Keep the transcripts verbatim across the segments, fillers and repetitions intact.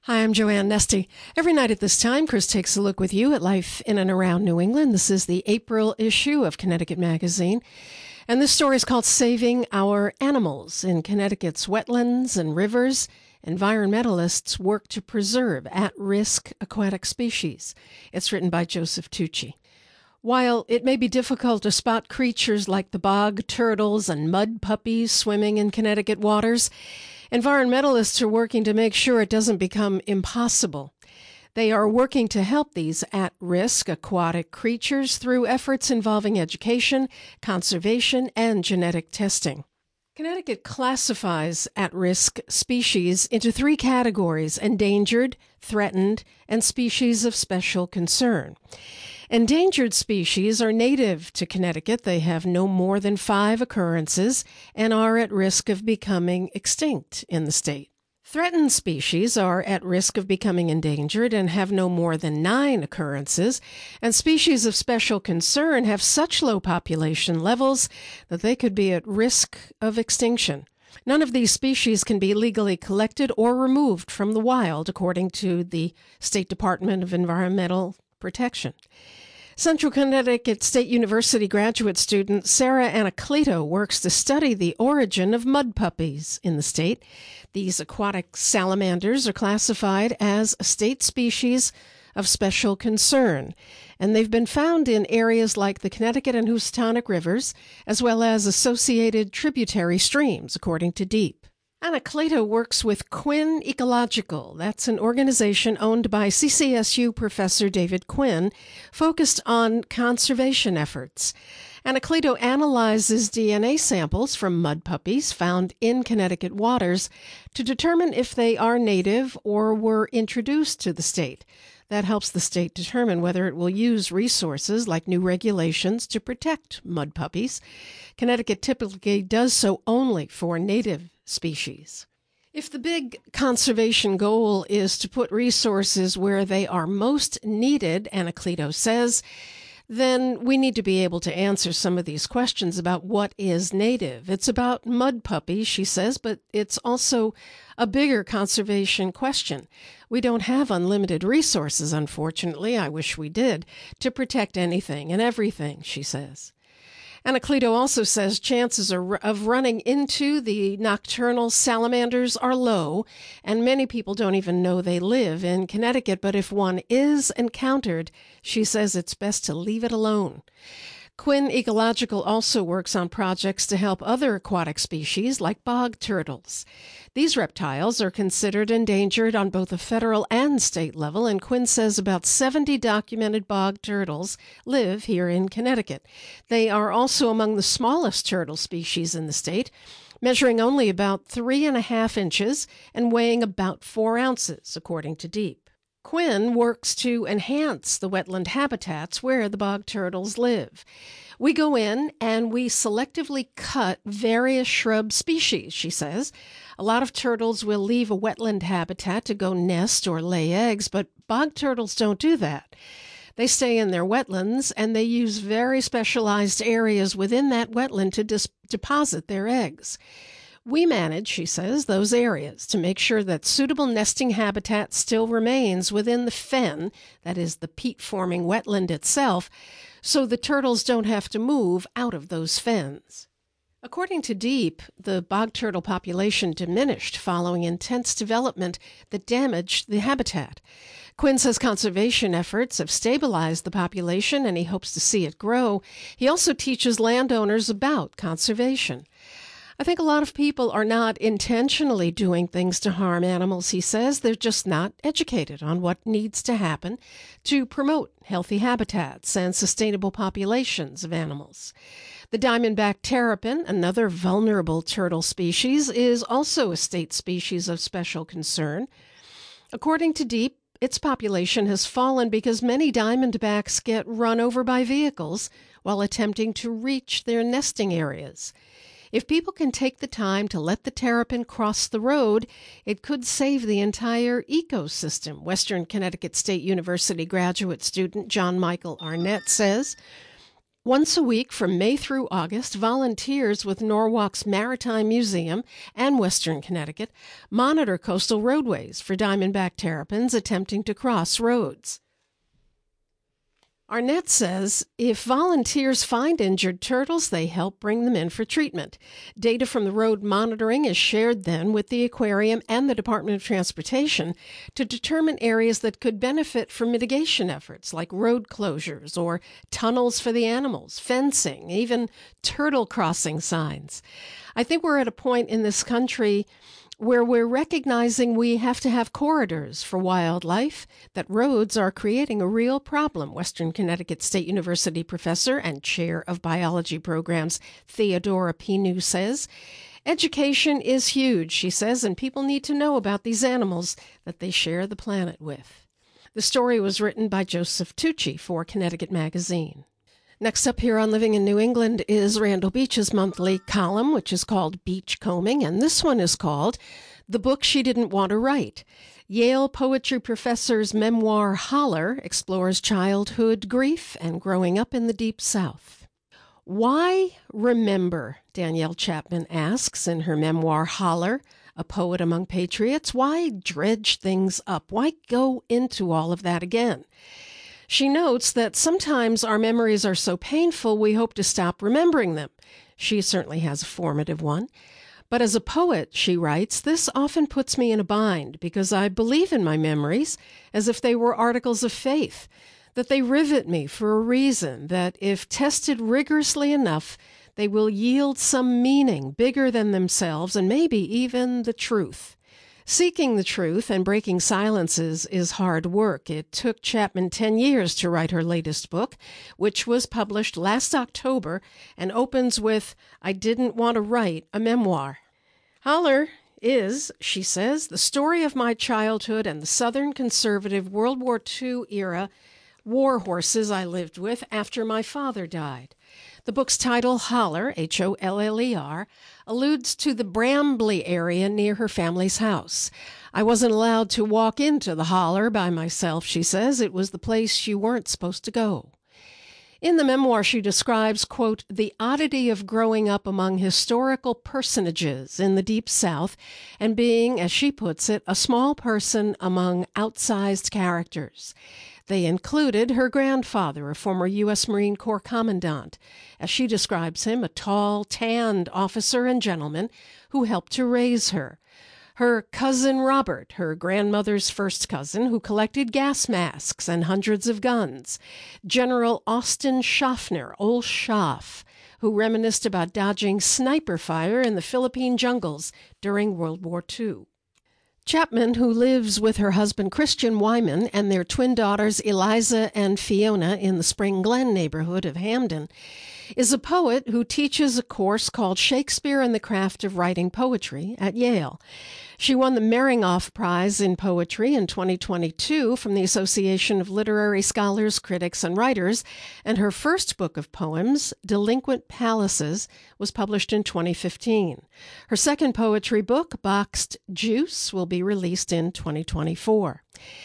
Hi, I'm Joanne Nesty. Every night at this time, Chris takes a look with you at life in and around New England. This is the April issue of Connecticut Magazine. And this story is called Saving Our Animals. In Connecticut's wetlands and rivers, environmentalists work to preserve at-risk aquatic species. It's written by Joseph Tucci. While it may be difficult to spot creatures like the bog turtles and mud puppies swimming in Connecticut waters, environmentalists are working to make sure it doesn't become impossible. They are working to help these at-risk aquatic creatures through efforts involving education, conservation, and genetic testing. Connecticut classifies at-risk species into three categories: endangered, threatened, and species of special concern. Endangered species are native to Connecticut. They have no more than five occurrences and are at risk of becoming extinct in the state. Threatened species are at risk of becoming endangered and have no more than nine occurrences, and species of special concern have such low population levels that they could be at risk of extinction. None of these species can be legally collected or removed from the wild, according to the State Department of Environmental Protection. Central Connecticut State University graduate student Sarah Anacleto works to study the origin of mud puppies in the state. These aquatic salamanders are classified as a state species of special concern, and they've been found in areas like the Connecticut and Housatonic rivers, as well as associated tributary streams, according to DEEP. Anacleto works with Quinn Ecological. That's an organization owned by C C S U professor David Quinn, focused on conservation efforts. Anacleto analyzes D N A samples from mud puppies found in Connecticut waters to determine if they are native or were introduced to the state. That helps the state determine whether it will use resources like new regulations to protect mud puppies. Connecticut typically does so only for native species. If the big conservation goal is to put resources where they are most needed, Anacleto says, then we need to be able to answer some of these questions about what is native. It's about mud puppies, she says, but it's also a bigger conservation question. We don't have unlimited resources, unfortunately, I wish we did, to protect anything and everything, she says. Anacleto also says chances of running into the nocturnal salamanders are low, and many people don't even know they live in Connecticut, but if one is encountered, she says it's best to leave it alone. Quinn Ecological also works on projects to help other aquatic species like bog turtles. These reptiles are considered endangered on both a federal and state level, and Quinn says about seventy documented bog turtles live here in Connecticut. They are also among the smallest turtle species in the state, measuring only about three and a half inches and weighing about four ounces, according to DEEP. Quinn works to enhance the wetland habitats where the bog turtles live. We go in and we selectively cut various shrub species, she says. A lot of turtles will leave a wetland habitat to go nest or lay eggs, but bog turtles don't do that. They stay in their wetlands, and they use very specialized areas within that wetland to dis- deposit their eggs. We manage, she says, those areas to make sure that suitable nesting habitat still remains within the fen, that is the peat-forming wetland itself, so the turtles don't have to move out of those fens. According to DEEP, the bog turtle population diminished following intense development that damaged the habitat. Quinn says conservation efforts have stabilized the population, and he hopes to see it grow. He also teaches landowners about conservation. I think a lot of people are not intentionally doing things to harm animals, he says. They're just not educated on what needs to happen to promote healthy habitats and sustainable populations of animals. The diamondback terrapin, another vulnerable turtle species, is also a state species of special concern. According to DEEP, its population has fallen because many diamondbacks get run over by vehicles while attempting to reach their nesting areas. If people can take the time to let the terrapin cross the road, it could save the entire ecosystem, Western Connecticut State University graduate student John Michael Arnett says. Once a week from May through August, volunteers with Norwalk's Maritime Museum and Western Connecticut monitor coastal roadways for diamondback terrapins attempting to cross roads. Arnett says if volunteers find injured turtles, they help bring them in for treatment. Data from the road monitoring is shared then with the aquarium and the Department of Transportation to determine areas that could benefit from mitigation efforts like road closures or tunnels for the animals, fencing, even turtle crossing signs. I think we're at a point in this country where we're recognizing we have to have corridors for wildlife, that roads are creating a real problem, Western Connecticut State University professor and chair of biology programs Theodora Pinu says. Education is huge, she says, and people need to know about these animals that they share the planet with. The story was written by Joseph Tucci for Connecticut Magazine. Next up here on Living in New England is Randall Beach's monthly column, which is called Beachcombing, and this one is called The Book She Didn't Want to Write. Yale poetry professor's memoir Holler explores childhood grief and growing up in the Deep South. Why remember, Danielle Chapman asks in her memoir Holler, a poet among patriots, why dredge things up? Why go into all of that again? She notes that sometimes our memories are so painful we hope to stop remembering them. She certainly has a formative one. But as a poet, she writes, this often puts me in a bind because I believe in my memories as if they were articles of faith, that they rivet me for a reason, that if tested rigorously enough, they will yield some meaning bigger than themselves and maybe even the truth. Seeking the truth and breaking silences is hard work. It took Chapman ten years to write her latest book, which was published last October and opens with, I didn't want to write a memoir. Holler is, she says, the story of my childhood and the Southern conservative World War Two era war horses I lived with after my father died. The book's title, Holler, H O L L E R, alludes to the Brambly area near her family's house. I wasn't allowed to walk into the holler by myself, she says. It was the place you weren't supposed to go. In the memoir, she describes, quote, the oddity of growing up among historical personages in the Deep South and being, as she puts it, a small person among outsized characters. They included her grandfather, a former U S Marine Corps commandant, as she describes him, a tall, tanned officer and gentleman who helped to raise her. Her cousin Robert, her grandmother's first cousin, who collected gas masks and hundreds of guns. General Austin Schaffner, Old Schaff, who reminisced about dodging sniper fire in the Philippine jungles during World War Two. Chapman, who lives with her husband Christian Wyman and their twin daughters Eliza and Fiona in the Spring Glen neighborhood of Hamden, is a poet who teaches a course called Shakespeare and the Craft of Writing Poetry at Yale. She won the Meringoff Prize in Poetry in twenty twenty-two from the Association of Literary Scholars, Critics, and Writers, and her first book of poems, Delinquent Palaces, was published in twenty fifteen. Her second poetry book, Boxed Juice, will be released in twenty twenty-four.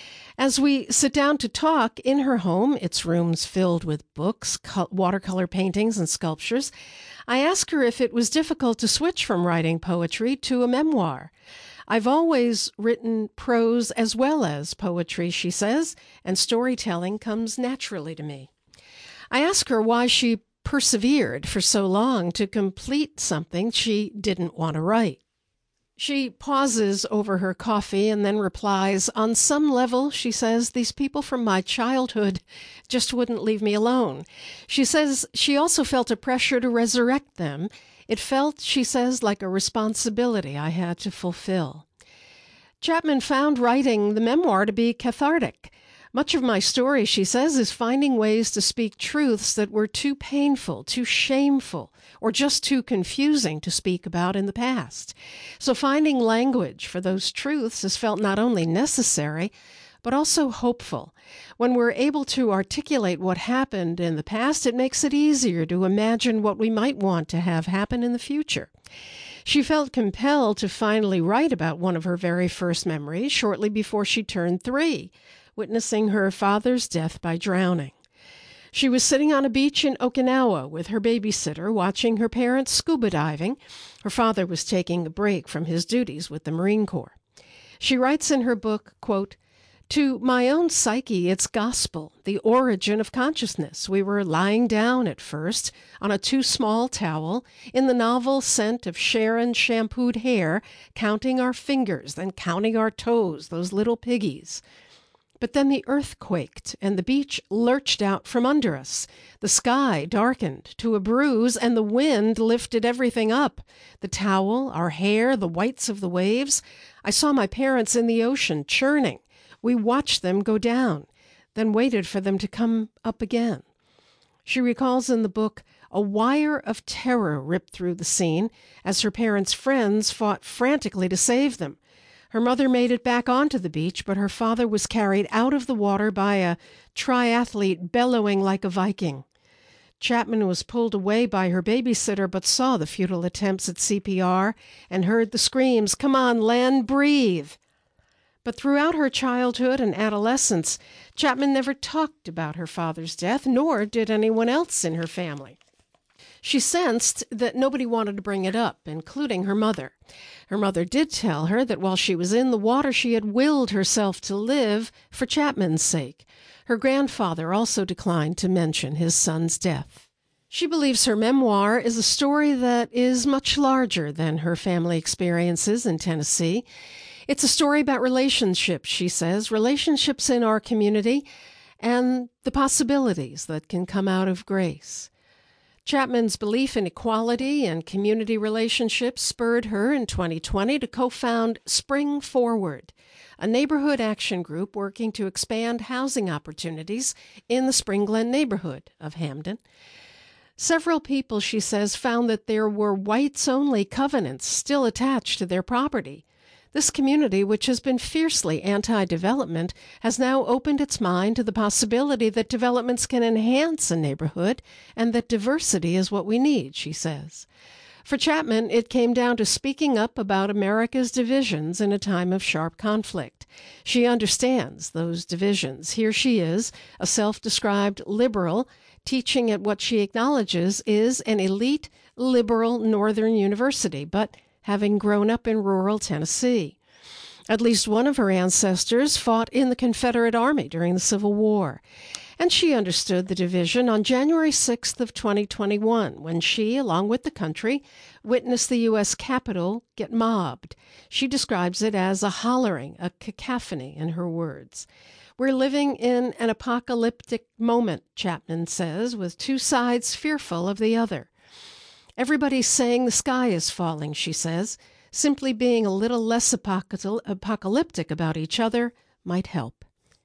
As we sit down to talk in her home, its rooms filled with books, watercolor paintings, and sculptures, I ask her if it was difficult to switch from writing poetry to a memoir. I've always written prose as well as poetry, she says, and storytelling comes naturally to me. I ask her why she persevered for so long to complete something she didn't want to write. She pauses over her coffee and then replies, on some level, she says, these people from my childhood just wouldn't leave me alone. She says she also felt a pressure to resurrect them. It felt, she says, like a responsibility I had to fulfill. Chapman found writing the memoir to be cathartic. Much of my story, she says, is finding ways to speak truths that were too painful, too shameful, or just too confusing to speak about in the past. So finding language for those truths has felt not only necessary, but also hopeful. When we're able to articulate what happened in the past, it makes it easier to imagine what we might want to have happen in the future. She felt compelled to finally write about one of her very first memories shortly before she turned three, witnessing her father's death by drowning. She was sitting on a beach in Okinawa with her babysitter, watching her parents scuba diving. Her father was taking a break from his duties with the Marine Corps. She writes in her book, quote, "To my own psyche, it's gospel, the origin of consciousness. We were lying down at first on a too small towel in the novel scent of Sharon shampooed hair, counting our fingers, then counting our toes, those little piggies. But then the earth quaked, and the beach lurched out from under us. The sky darkened to a bruise, and the wind lifted everything up. The towel, our hair, the whites of the waves. I saw my parents in the ocean, churning. We watched them go down, then waited for them to come up again." She recalls in the book, a wire of terror ripped through the scene as her parents' friends fought frantically to save them. Her mother made it back onto the beach, but her father was carried out of the water by a triathlete bellowing like a Viking. Chapman was pulled away by her babysitter, but saw the futile attempts at C P R and heard the screams, "Come on, Len, breathe." But throughout her childhood and adolescence, Chapman never talked about her father's death, nor did anyone else in her family. She sensed that nobody wanted to bring it up, including her mother. Her mother did tell her that while she was in the water, she had willed herself to live for Chapman's sake. Her grandfather also declined to mention his son's death. She believes her memoir is a story that is much larger than her family experiences in Tennessee. It's a story about relationships, she says, relationships in our community and the possibilities that can come out of grace. Chapman's belief in equality and community relationships spurred her in twenty twenty to co-found Spring Forward, a neighborhood action group working to expand housing opportunities in the Spring Glen neighborhood of Hamden. Several people, she says, found that there were whites-only covenants still attached to their property. This community, which has been fiercely anti-development, has now opened its mind to the possibility that developments can enhance a neighborhood and that diversity is what we need, she says. For Chapman, it came down to speaking up about America's divisions in a time of sharp conflict. She understands those divisions. Here she is, a self-described liberal, teaching at what she acknowledges is an elite liberal northern university, but having grown up in rural Tennessee. At least one of her ancestors fought in the Confederate Army during the Civil War, and she understood the division on January sixth of twenty twenty-one, when she, along with the country, witnessed the U S Capitol get mobbed. She describes it as a hollering, a cacophony, in her words. "We're living in an apocalyptic moment," Chapman says, with two sides fearful of the other. Everybody's saying the sky is falling, she says. Simply being a little less apocalyptic about each other might help.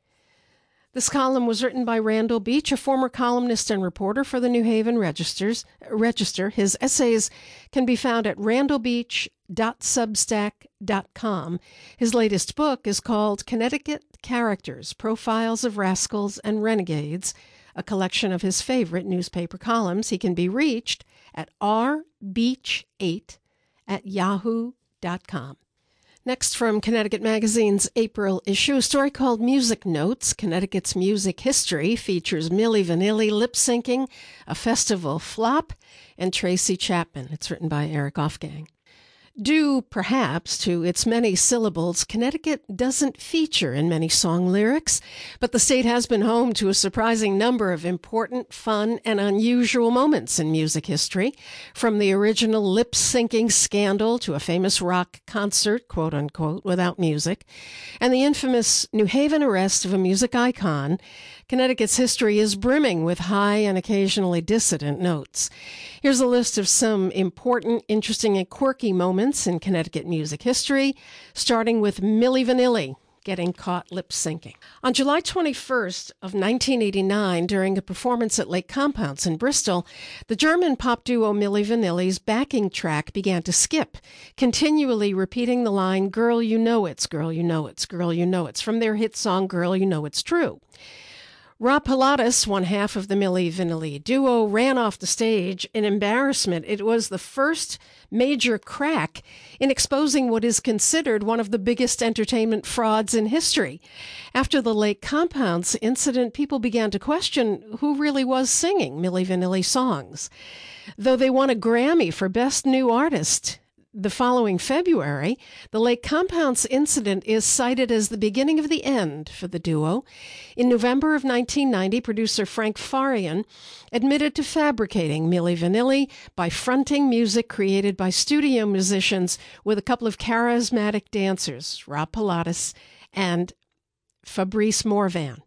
This column was written by Randall Beach, a former columnist and reporter for the New Haven Registers, Register. His essays can be found at randall beach dot substack dot com. His latest book is called Connecticut Characters, Profiles of Rascals and Renegades, a collection of his favorite newspaper columns. He can be reached at r beach eight at yahoo dot com. Next, from Connecticut Magazine's April issue, a story called Music Notes, Connecticut's Music History, features Milli Vanilli lip-syncing, a festival flop, and Tracy Chapman. It's written by Eric Offgang. Due, perhaps, to its many syllables, Connecticut doesn't feature in many song lyrics, but the state has been home to a surprising number of important, fun, and unusual moments in music history, from the original lip-syncing scandal to a famous rock concert, quote-unquote, without music, and the infamous New Haven arrest of a music icon. Connecticut's history is brimming with high and occasionally dissident notes. Here's a list of some important, interesting, and quirky moments in Connecticut music history, starting with Milli Vanilli getting caught lip-syncing. On July twenty-first of nineteen eighty-nine, during a performance at Lake Compounce in Bristol, the German pop duo Milli Vanilli's backing track began to skip, continually repeating the line, "Girl, you know it's, girl, you know it's, girl, you know it's," from their hit song, "Girl, You Know It's True." Rob Pilatus, one half of the Milli Vanilli duo, ran off the stage in embarrassment. It was the first major crack in exposing what is considered one of the biggest entertainment frauds in history. After the Lake Compounds incident, people began to question who really was singing Milli Vanilli songs. Though they won a Grammy for Best New Artist the following February, the Lake Compounds incident is cited as the beginning of the end for the duo. In November of nineteen ninety, producer Frank Farian admitted to fabricating Milli Vanilli by fronting music created by studio musicians with a couple of charismatic dancers, Rob Pilatus and Fabrice Morvan.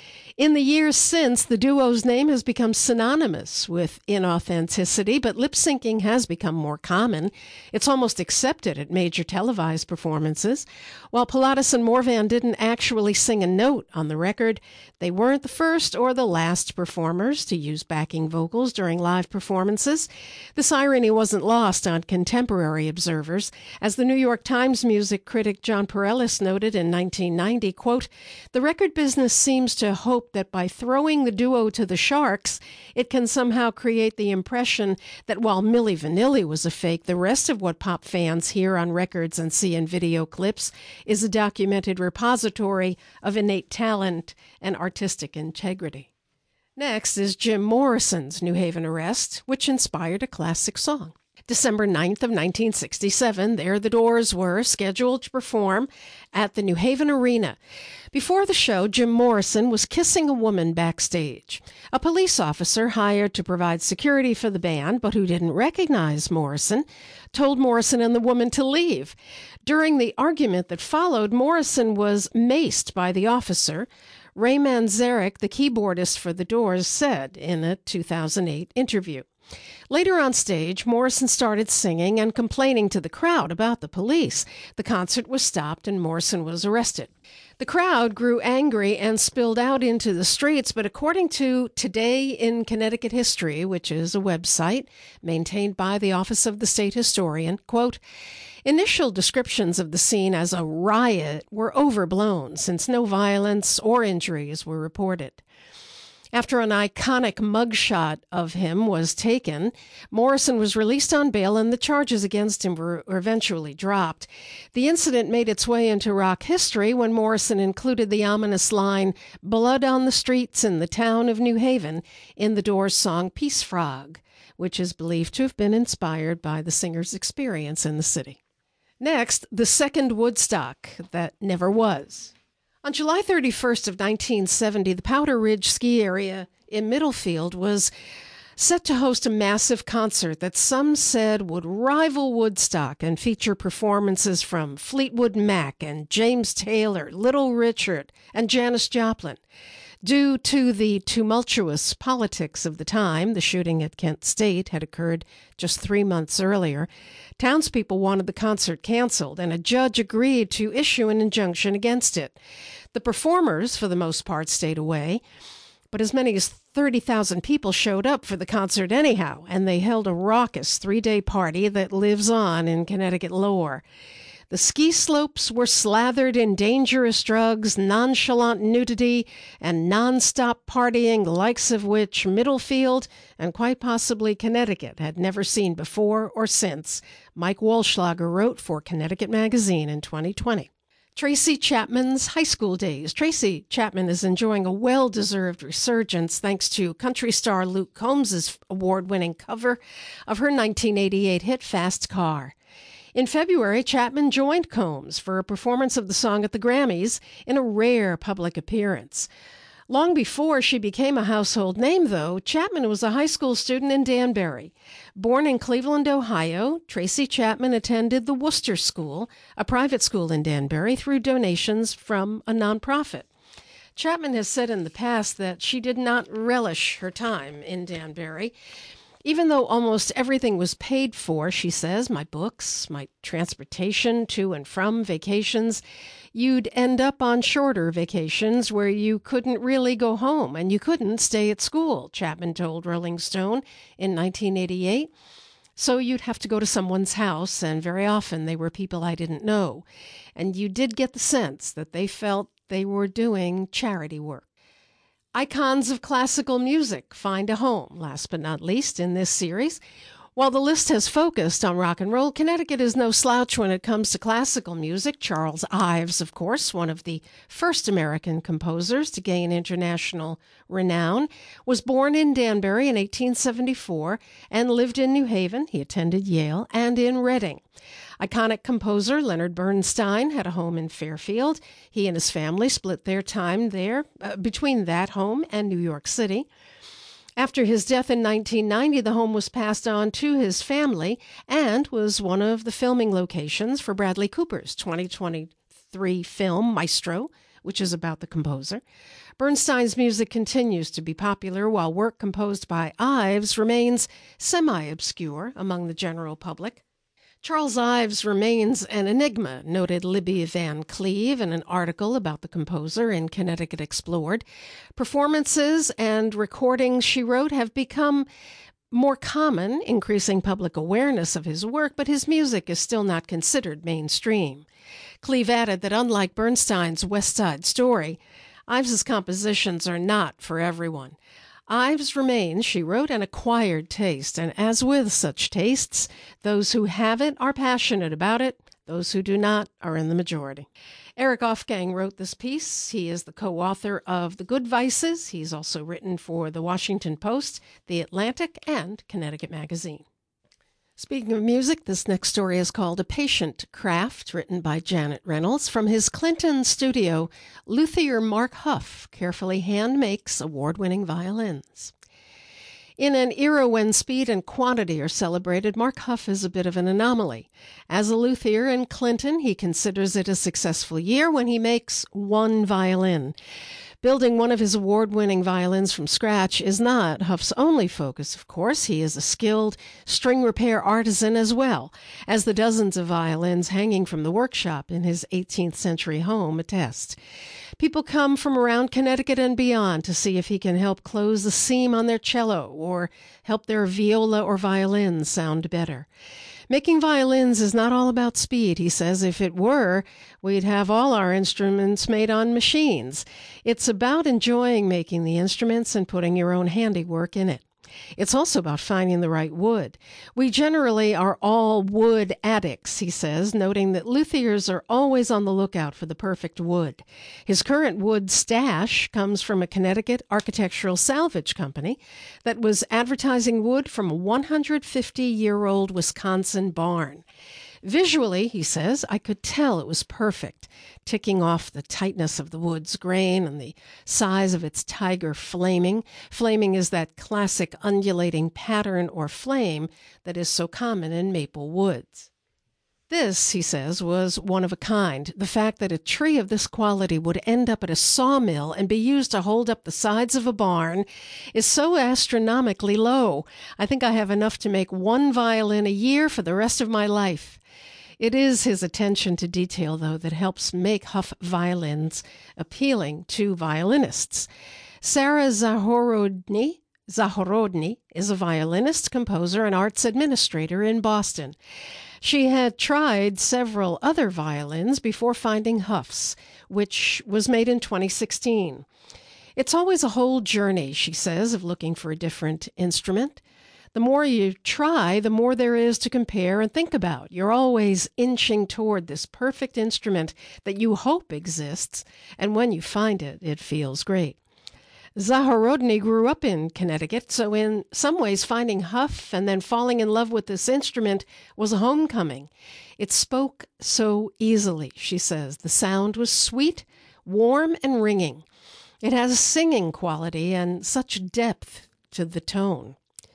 In the years since, the duo's name has become synonymous with inauthenticity, but lip-syncing has become more common. It's almost accepted at major televised performances. While Pilatus and Morvan didn't actually sing a note on the record, they weren't the first or the last performers to use backing vocals during live performances. This irony wasn't lost on contemporary observers. As the New York Times music critic John Pareles noted in nineteen ninety, quote, "The record business seems to hope that by throwing the duo to the sharks, it can somehow create the impression that while Milli Vanilli was a fake, the rest of what pop fans hear on records and see in video clips is a documented repository of innate talent and artistic integrity." Next is Jim Morrison's New Haven arrest, which inspired a classic song. December ninth of nineteen sixty-seven, there the Doors were scheduled to perform at the New Haven Arena. Before the show, Jim Morrison was kissing a woman backstage. A police officer hired to provide security for the band, but who didn't recognize Morrison, told Morrison and the woman to leave. During the argument that followed, Morrison was maced by the officer. Ray Manzarek, the keyboardist for the Doors, said in a two thousand eight interview. Later on stage, Morrison started singing and complaining to the crowd about the police. The concert was stopped and Morrison was arrested. The crowd grew angry and spilled out into the streets, but according to Today in Connecticut History, which is a website maintained by the Office of the State Historian, quote, "Initial descriptions of the scene as a riot were overblown since no violence or injuries were reported." After an iconic mugshot of him was taken, Morrison was released on bail and the charges against him were eventually dropped. The incident made its way into rock history when Morrison included the ominous line, "Blood on the streets in the town of New Haven," in the Doors' song Peace Frog, which is believed to have been inspired by the singer's experience in the city. Next, the second Woodstock that never was. On July thirty-first of nineteen seventy, the Powder Ridge ski area in Middlefield was set to host a massive concert that some said would rival Woodstock and feature performances from Fleetwood Mac and James Taylor, Little Richard, and Janis Joplin. Due to the tumultuous politics of the time, the shooting at Kent State had occurred just three months earlier. Townspeople wanted the concert canceled, and a judge agreed to issue an injunction against it. The performers, for the most part, stayed away, but as many as thirty thousand people showed up for the concert anyhow, and they held a raucous three-day party that lives on in Connecticut lore. The ski slopes were slathered in dangerous drugs, nonchalant nudity, and nonstop partying, the likes of which Middlefield and quite possibly Connecticut had never seen before or since, Mike Walschlager wrote for Connecticut Magazine in twenty twenty. Tracy Chapman's high school days. Tracy Chapman is enjoying a well-deserved resurgence thanks to country star Luke Combs' award-winning cover of her nineteen eighty-eight hit Fast Car. In February, Chapman joined Combs for a performance of the song at the Grammys in a rare public appearance. Long before she became a household name, though, Chapman was a high school student in Danbury. Born in Cleveland, Ohio, Tracy Chapman attended the Worcester School, a private school in Danbury, through donations from a nonprofit. Chapman has said in the past that she did not relish her time in Danbury. Even though almost everything was paid for, she says, my books, my transportation to and from vacations, you'd end up on shorter vacations where you couldn't really go home and you couldn't stay at school, Chapman told Rolling Stone in nineteen eighty-eight. So you'd have to go to someone's house, and very often they were people I didn't know. And you did get the sense that they felt they were doing charity work. Icons of classical music find a home, last but not least, in this series. While the list has focused on rock and roll, Connecticut is no slouch when it comes to classical music. Charles Ives, of course, one of the first American composers to gain international renown, was born in Danbury in eighteen seventy-four and lived in New Haven. He attended Yale and in Reading. Iconic composer Leonard Bernstein had a home in Fairfield. He and his family split their time there uh, between that home and New York City. After his death in nineteen ninety, the home was passed on to his family and was one of the filming locations for Bradley Cooper's twenty twenty-three film Maestro, which is about the composer. Bernstein's music continues to be popular, while work composed by Ives remains semi-obscure among the general public. Charles Ives remains an enigma, noted Libby Van Cleve in an article about the composer in Connecticut Explored. Performances and recordings, she wrote, have become more common, increasing public awareness of his work, but his music is still not considered mainstream. Cleve added that unlike Bernstein's West Side Story, Ives's compositions are not for everyone. Ives remains, she wrote, an acquired taste, and as with such tastes, those who have it are passionate about it, those who do not are in the majority. Eric Ofgang wrote this piece. He is the co-author of The Good Vices. He's also written for The Washington Post, The Atlantic, and Connecticut Magazine. Speaking of music, this next story is called A Patient Craft, written by Janet Reynolds. From his Clinton studio, luthier Mark Huff carefully hand makes award-winning violins. In an era when speed and quantity are celebrated, Mark Huff is a bit of an anomaly. As a luthier in Clinton, he considers it a successful year when he makes one violin. Building one of his award-winning violins from scratch is not Huff's only focus, of course. He is a skilled string repair artisan as well, as the dozens of violins hanging from the workshop in his eighteenth century home attest. People come from around Connecticut and beyond to see if he can help close the seam on their cello or help their viola or violin sound better. Making violins is not all about speed, he says. If it were, we'd have all our instruments made on machines. It's about enjoying making the instruments and putting your own handiwork in it. It's also about finding the right wood. We generally are all wood addicts, he says, noting that luthiers are always on the lookout for the perfect wood. His current wood stash comes from a Connecticut architectural salvage company that was advertising wood from a one hundred fifty-year-old Wisconsin barn. Visually, he says, I could tell it was perfect, ticking off the tightness of the wood's grain and the size of its tiger flaming. Flaming is that classic undulating pattern or flame that is so common in maple woods. This, he says, was one of a kind. The fact that a tree of this quality would end up at a sawmill and be used to hold up the sides of a barn is so astronomically low. I think I have enough to make one violin a year for the rest of my life. It is his attention to detail, though, that helps make Huff violins appealing to violinists. Sarah Zahorodny, Zahorodny is a violinist, composer, and arts administrator in Boston. She had tried several other violins before finding Huff's, which was made in twenty sixteen. It's always a whole journey, she says, of looking for a different instrument. The more you try, the more there is to compare and think about. You're always inching toward this perfect instrument that you hope exists, and when you find it, it feels great. Zahorodny grew up in Connecticut, so in some ways finding Huff and then falling in love with this instrument was a homecoming. It spoke so easily, she says. The sound was sweet, warm, and ringing. It has a singing quality and such depth to the tone.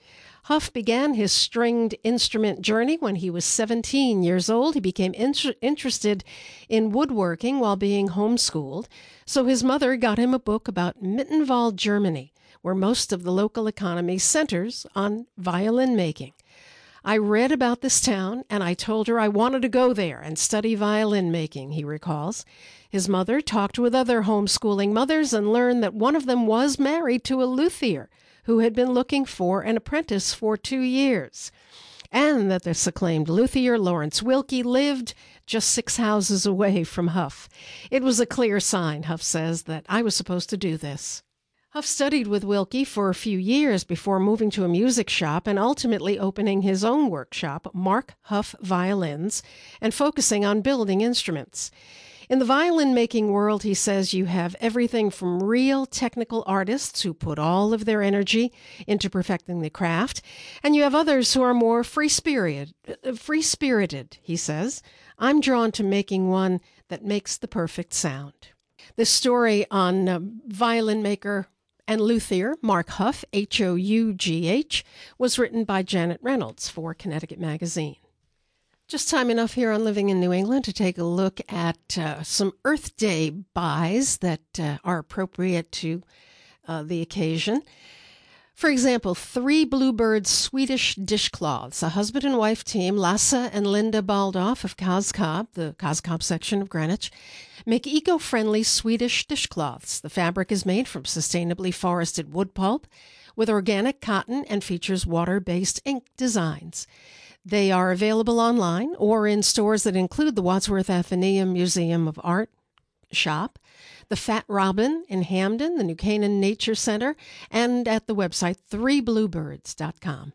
Huff began his stringed instrument journey when he was seventeen years old. He became inter- interested in woodworking while being homeschooled, so his mother got him a book about Mittenwald, Germany, where most of the local economy centers on violin making. I read about this town, and I told her I wanted to go there and study violin making, he recalls. His mother talked with other homeschooling mothers and learned that one of them was married to a luthier who had been looking for an apprentice for two years, and that this acclaimed luthier, Lawrence Wilkie, lived just six houses away from Huff. It was a clear sign, Huff says, that I was supposed to do this. Huff studied with Wilkie for a few years before moving to a music shop and ultimately opening his own workshop, Mark Huff Violins, and focusing on building instruments. In the violin-making world, he says, you have everything from real technical artists who put all of their energy into perfecting the craft, and you have others who are more free-spirited, free-spirited, he says. I'm drawn to making one that makes the perfect sound. This story on uh, violin maker and luthier Mark Huff, H O U G H, was written by Janet Reynolds for Connecticut Magazine. Just time enough here on Living in New England to take a look at uh, some Earth Day buys that uh, are appropriate to uh, the occasion. For example, Three Bluebirds Swedish dishcloths. A husband and wife team, Lasse and Linda Baldoff of Kaskob, the Kaskob section of Greenwich, make eco-friendly Swedish dishcloths. The fabric is made from sustainably forested wood pulp with organic cotton and features water-based ink designs. They are available online or in stores that include the Wadsworth Atheneum Museum of Art shop, the Fat Robin in Hamden, the New Canaan Nature Center, and at the website three bluebirds dot com.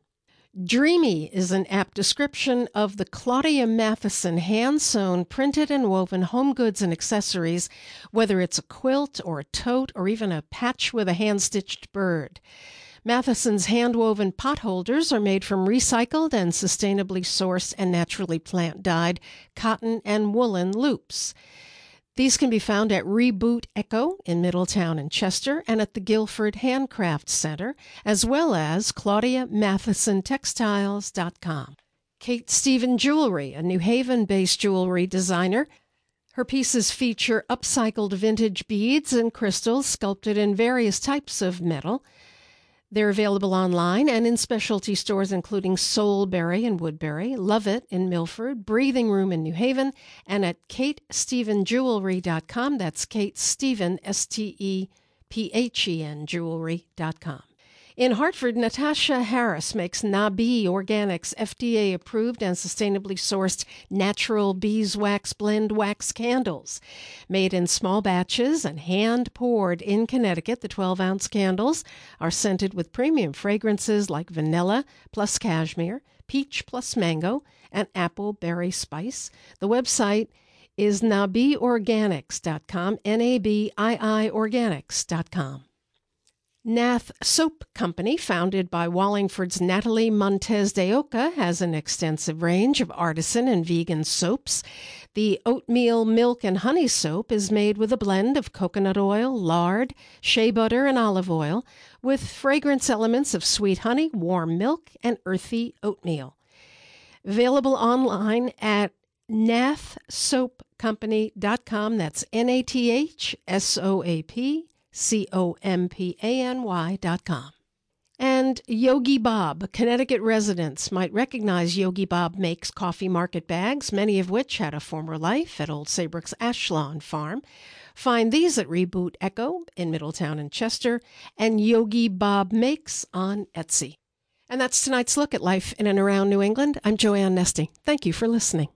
Dreamy is an apt description of the Claudia Matheson hand-sewn, printed and woven home goods and accessories, whether it's a quilt or a tote or even a patch with a hand-stitched bird. Matheson's hand-woven pot holders are made from recycled and sustainably sourced and naturally plant-dyed cotton and woolen loops. These can be found at Reboot Echo in Middletown and Chester and at the Guilford Handcraft Center, as well as claudia matheson textiles dot com. Kate Stephen Jewelry, a New Haven-based jewelry designer. Her pieces feature upcycled vintage beads and crystals sculpted in various types of metal. They're available online and in specialty stores including Soulberry in Woodbury, Love It in Milford, Breathing Room in New Haven, and at kate stephen jewelry dot com. That's Kate Stephen, S T E P H E N, jewelry dot com. In Hartford, Natasha Harris makes Nabi Organics F D A-approved and sustainably sourced natural beeswax blend wax candles. Made in small batches and hand-poured in Connecticut, the twelve-ounce candles are scented with premium fragrances like vanilla plus cashmere, peach plus mango, and apple berry spice. The website is nabi organics dot com, N A B I I organics dot com. Nath Soap Company, founded by Wallingford's Natalie Montez de Oca, has an extensive range of artisan and vegan soaps. The oatmeal milk and honey soap is made with a blend of coconut oil, lard, shea butter, and olive oil, with fragrance elements of sweet honey, warm milk, and earthy oatmeal. Available online at nath soap company dot com. That's N A T H S O A P C O M P A N Y dot com. And Yogi Bob. Connecticut residents might recognize Yogi Bob makes coffee market bags, many of which had a former life at Old Saybrook's Ashlawn Farm. Find these at Reboot Echo in Middletown and Chester, and Yogi Bob Makes on Etsy. And that's tonight's look at life in and around New England. I'm Joanne Nesty. Thank you for listening.